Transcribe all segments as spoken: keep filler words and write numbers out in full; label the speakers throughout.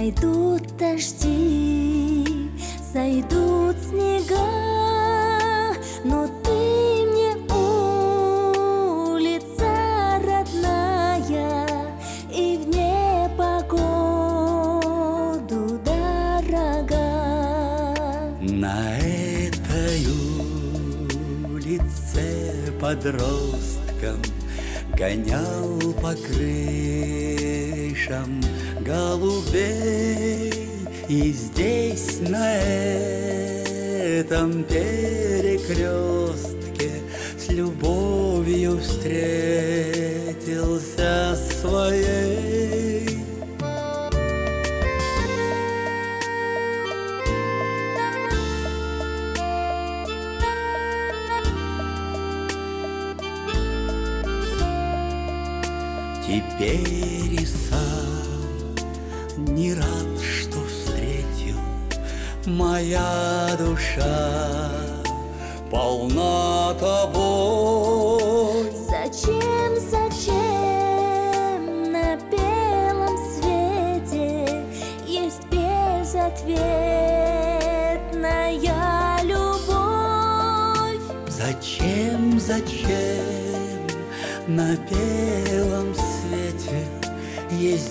Speaker 1: Пройдут дожди, сойдут снега, но ты мне улица родная и в непогоду дорога.
Speaker 2: На этой улице подростком гонял по крышам голубей, и здесь, на этом перекрестке, с любовью встретился своей. Теперь и сам не рад, что встретил. Моя душа полна тобой.
Speaker 1: Зачем, зачем на белом свете есть безответная любовь?
Speaker 2: Зачем, зачем на белом свете есть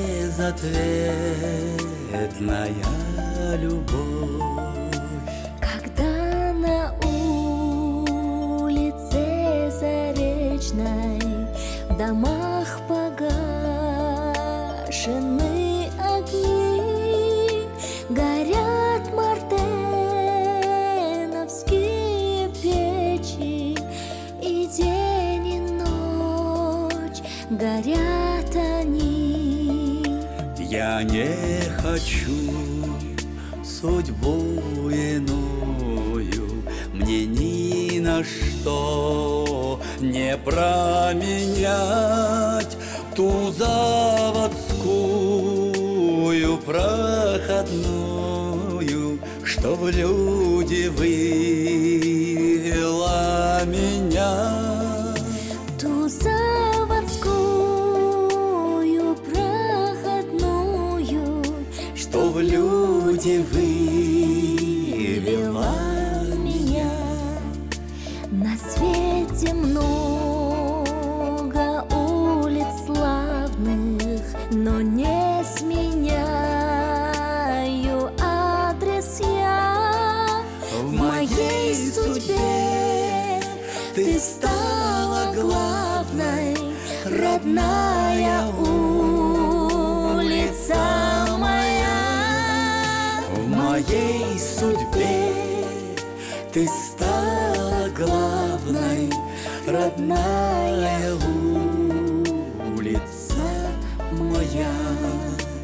Speaker 2: безответная любовь?
Speaker 1: Когда на улице Заречной в домах погашены огни, горят мартеновские печи, и день и ночь горят они.
Speaker 2: Я не хочу судьбу иную, мне ни на что не променять ту заводскую проходную, что в люди вывела меня.
Speaker 1: Ту заводскую проходную,
Speaker 2: что в люди вывела меня.
Speaker 1: На свете много улиц славных, но не сменяю адрес я.
Speaker 2: В моей судьбе ты стала главной, родная улица моя. В моей судьбе ты стала главной, родная улица моя.